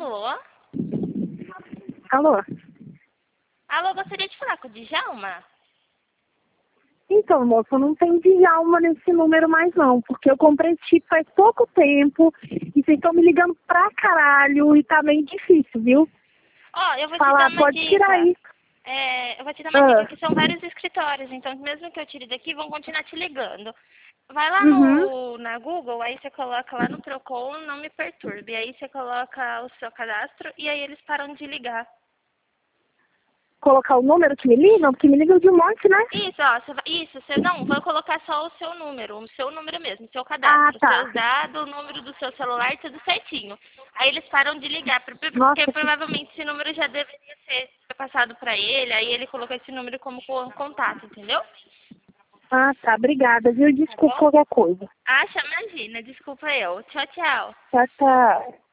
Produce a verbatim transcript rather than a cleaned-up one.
Alô? Alô? Alô, gostaria de falar com o Djalma? Então, moça, não tem Djalma nesse número mais não, porque eu comprei esse chip faz pouco tempo e vocês estão me ligando pra caralho e tá meio difícil, viu? Ó, eu vou te Falar, dar uma pode tirar dica. aí. É, eu vou te dar uma Ah, dica que são vários escritórios, então mesmo que eu tire daqui, vão continuar te ligando. Vai lá uhum. no, na Google, aí você coloca lá no Procon, não me perturbe. Aí você coloca o seu cadastro e aí eles param de ligar. Colocar o número que me ligam, porque me ligam de um monte, né? Isso, ó, você vai, isso, você não, vou colocar só o seu número, o seu número mesmo, o seu Ah, cadastro, tá. seus dados, o número do seu celular, tudo certinho. Aí eles param de ligar, por- por- porque Nossa, que... provavelmente esse número já deveria ser passado para ele, aí ele colocou esse número como co- contato, entendeu? Ah, tá. Obrigada, viu? Tá Desculpa bom? qualquer coisa. Acha, imagina, desculpa eu. Tchau, tchau. Tchau, tchau.